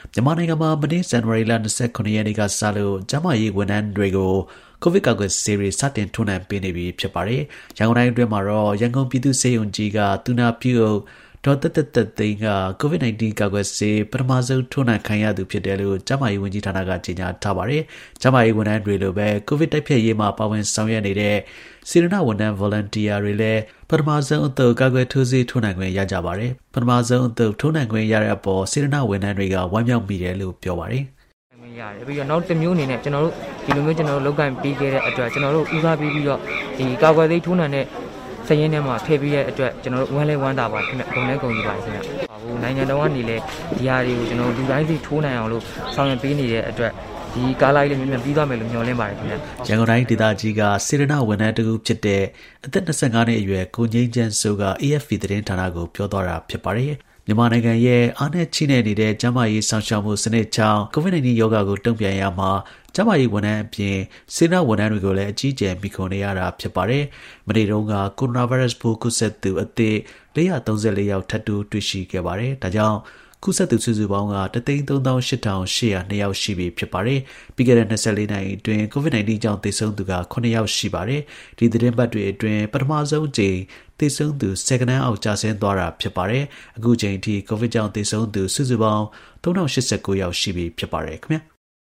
မြန်မာနိုင်ငံမှာမနေ့ဇန်နဝါရီလ29ရက်နေ့ကစလို့ကျန်းမာရေးဝန်ထမ်းတွေကိုကိုဗစ်ကာကွယ်ဆေးတွေစတင်ထိုးနှံပေးနေပြီဖြစ်ပါတယ်။ရန်ကုန်တိုင်းအတွင်းမှာတော့ရန်ကုန်ပြည်သူ့ဆေးရုံကြီးကသူနာပြုဒေါ်သက်သိန်းက COVID-19 ကာကွယ်ဆေးပထမဆုံးထိုးနှံခံရသူဖြစ်တယ်လို့ကျန်းမာရေးဝန်ကြီးဌာနကကြေညာထားပါတယ်။ကျန်းမာရေးဝန်ထမ်းတွေလိုပဲကိုဗစ်တိုက်ဖျက်ရေးမှာပါဝင်ဆောင်ရွက်နေတဲ့စေတနာဝန်ထမ်း volunteer တွေလည်းပထမဆုံးအသုတ်ကာကွယ်ထိုးဆေးထိုးနှံခွင့်ရကြပါတယ်။ပထမဆုံးအသုတ်ထိုးနှံခွင့်ရတဲ့အပေါ်စေတနာဝန်ထမ်းတွေကဝမ်းမြောက်မိတယ်လို့ပြောပါတယ်။ရတယ်ပြီးတော့နောက်တစ်မျိုးအနေနဲ့ကျွန်တော်တို့ဒီလိုမျိုးကျွန်တော်တို့လောက်ကင်ပြီးခဲ့တဲ့အတွက်ကျွန်တော်တို့ဦးစားပေးပြီးတော့ဒီကာကွယ်ဆေးထိုးနှံတဲ့စရင်ထဲမှာထည့်ပြီးတဲ့အတွက်ကျွန်တော်တို့ဝမ်းလဲဝမ်းသာပါခင်ဗျ။ဂုဏ်လဲဂုဏ်ယူပါတယ်ခင်ဗျ။ဟိုနိုင်ငံတော်ကနေလည်းဒီဟာတွေကိုကျွန်တော်တို့လူတိုင်းစီထိုးနှံအောင်လို့ဆောင်ရွက်ပေးနေတဲ့အတွက်ဒီကားလိုက်လည်းမြန်ပြီးသွားမယ်လို့မျှော်လင့်ပါတယ်ခင်ဗျ။ရန်ကုန်တိုင်းဒေသကြီးကစေရနာဝန်ထမ်းတကူဖြစ်တဲ့အသက်25နှစ်အရွယ်ကိုငိမ့်ချမ်းစိုးက AFP သတင်းဌာနကိုပြောသွားတာဖြစ်ပါတယ်။မြန်မာနိုင်ငံရဲ့အားနဲ့ချိနဲ့နေတဲ့ကျန်းမာရေးဆောင်ရှောက်မှုစနစ်ကြောင့် COVID-19 ရောဂါကိုတုံ့ပြန်ရမှာကျန်းမာရေးဝန်ထမ်းအပြင်စေတနာဝန်ထမ်းတွေကိုလည်းအကြီးအကျယ်မိခွန်နေရတာဖြစ်ပါတယ်။မနေ့တုန်းကကိုရိုနာဗိုင်းရပ်စ်ပိုးကူးစက်သူအသစ်434ယောက်ထပ်တူတွေ့ရှိခဲ့ပါတယ်။ဒါကြောင့်ကူးစက်သူစုစုပေါင်းက138,802 ယောက်ရှိပြီဖြစ်ပါတယ်။ပြီးခဲ့တဲ့24နာရီအတွင်း COVID-19 ကြောင့်သေဆုံးသူက9ယောက်ရှိပါတယ်။ဒီသတင်းပတ်တွေအတွင်းပထမဆုံးအကြိမ်သေဆုံးသူ10ကနန်းအောက်ကျဆင်းသွားတာဖြစ်ပါတယ်။အခုချိန်ထိ COVID ကြောင့်သေဆုံးသူစုစုပေါင်း3089ယောက်ရှိပြီဖြစ်ပါတယ်ခင်ဗျာ။